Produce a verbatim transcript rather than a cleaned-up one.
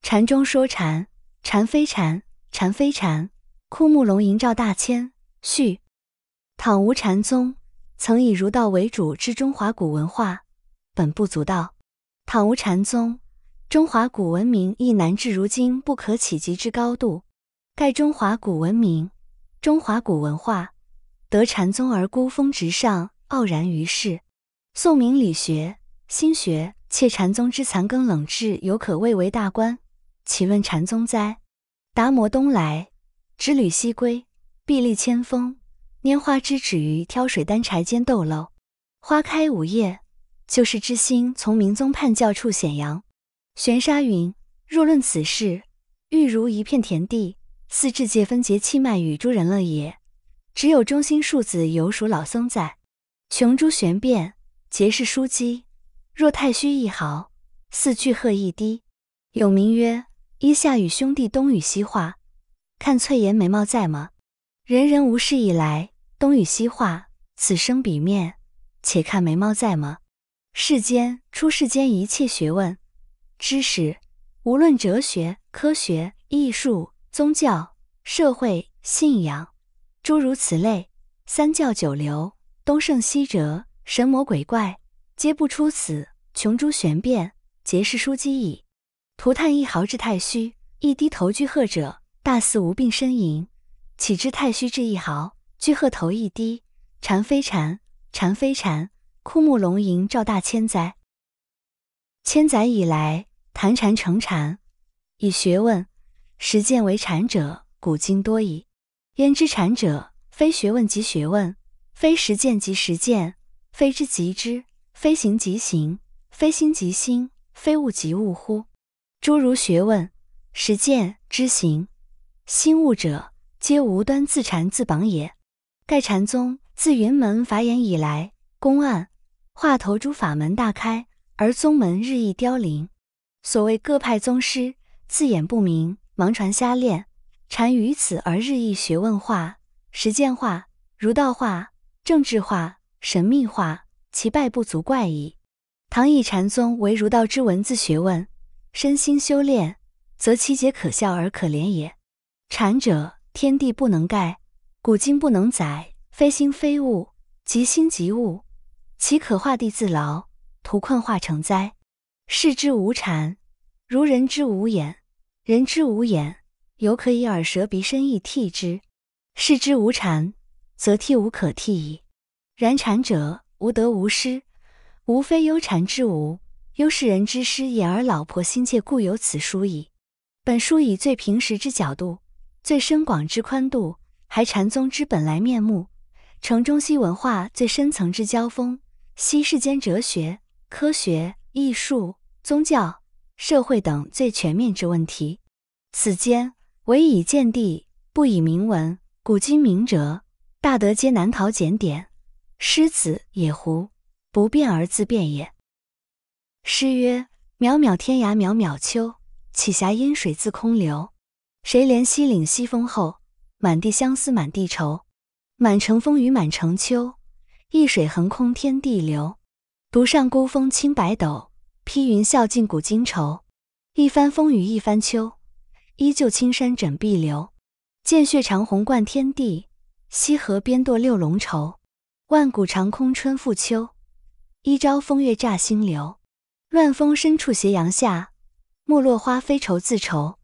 禅中说禅，禅非禅，禅非禅，枯木龙吟照大千。序。倘无禅宗，曾以儒道为主之中华古文化，本不足道。倘无禅宗，中华古文明亦难至如今不可企及之高度。盖中华古文明、中华古文化，得禅宗而孤峰直上，傲然于世。宋明理学、心学，窃禅宗之残羹冷炙，犹可谓为大观。岂论禅宗哉？达摩东来，直履西归，壁立千峰，拈花之指于挑水丹柴间斗漏。花开五叶，救世之心从明宗叛教处显扬。玄沙云：若论此事，欲如一片田地，似至界分节气脉与诸人乐也。只有中心数子犹属老僧在。穷诸玄变，皆是枢机。若太虚一毫，似巨壑一滴。有名曰：一下与兄弟东与西话，看翠颜眉毛在吗？人人无事以来，东与西话，此生彼面，且看眉毛在吗？世间出世间一切学问知识，无论哲学、科学、艺术、宗教、社会、信仰，诸如此类，三教九流，东胜西折，神魔鬼怪，皆不出此，穷诸玄变，皆是枢机矣。涂炭一毫至太虚，一滴头巨壑者，大似无病呻吟。岂知太虚至一毫，巨壑头一滴，禅非禅，禅非禅，枯木龙吟照大千载。千载以来，谈禅成禅，以学问、实践为禅者，古今多矣。焉知禅者，非学问即学问，非实践即实践，非知即知，非行即行，非心即心，非物即物乎？诸如学问、实践、知行、心悟者，皆无端自禅自绑也。盖禅宗自云门法眼以来，公案话头诸法门大开，而宗门日益凋零。所谓各派宗师，字眼不明，盲传瞎练，禅于此而日益学问化、实践化、儒道化、政治化、神秘化，其败不足怪矣。倘以禅宗为儒道之文字学问，身心修炼，则其节可笑而可怜也。禅者，天地不能盖，古今不能载，非心非物，即心即物，其可化地自牢，图困化成灾。世之无禅，如人之无眼，人之无眼，犹可以耳舌鼻身意替之。世之无禅，则替无可替矣。然禅者，无得无失，无非忧禅之无，忧世人之失也，而老婆心切，故有此书矣。本书以最平实之角度，最深广之宽度，还禅宗之本来面目，承中西文化最深层之交锋，西世间哲学、科学、艺术、宗教、社会等最全面之问题。此间唯以见地，不以明文，古今明哲，大德皆难逃检点。诗子也胡，不变而自变也。诗曰：渺渺天涯渺渺丘，岂暇阴水自空流。谁怜西岭西风后，满地相思满地愁。满城风雨满城秋，一水横空天地流。独上孤峰青白斗，披云笑尽古今愁。一番风雨一番秋，依旧青山枕碧流。见血长虹贯天地，西河边堕六龙愁。万古长空春复秋，一朝风月乍星流。乱峰深处斜阳下，没落花飞愁自愁。